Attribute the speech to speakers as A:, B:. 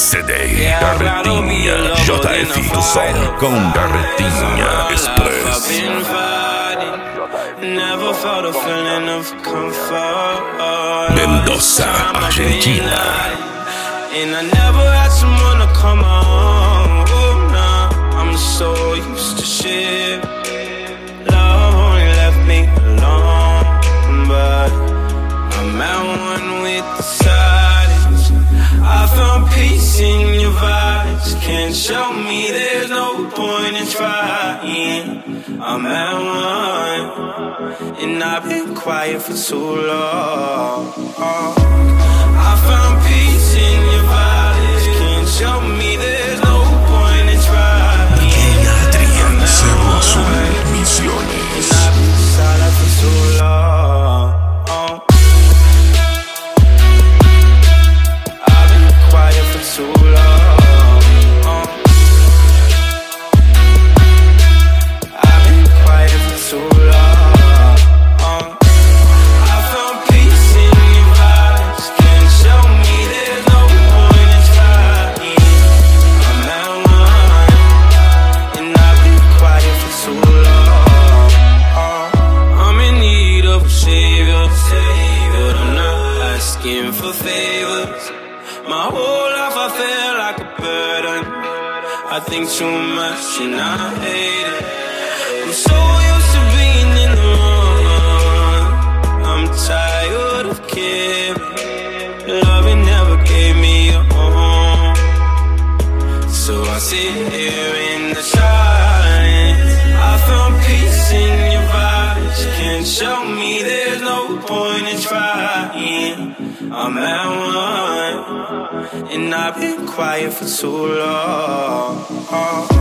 A: CD Carretinha JF do som com Carretinha Express.
B: Never felt a feeling of comfort.
A: Mendoza, Argentina.
B: And I never had someone to come on. Oh, nah, I'm so used to shit. Love only left me alone, but I'm at one with the silence. I found peace in your vibes. Can't show me there's no point in trying. I'm at one, and I've been quiet for too long. I found peace in your vibes. Can't show me there's no point in trying.
A: DJ Adrián Cerro Azul Misiones.
B: And I've been silent for too long. I've been quiet for too long. I've been quiet for too long. I found peace in your vibes. Can't show me there's no point in trying. I'm at one, and I've been quiet for too long. I'm in need of a savior, but I'm not asking for favors. My whole life I feel like a burden. I think too much and I hate it. I'm so used to being in the wrong. I'm tired of caring. Loving never gave me a home. So I sit here in the silence. I found peace in your vibes. Can't show me there's no point in trying. I'm at one, and I've been quiet for too long.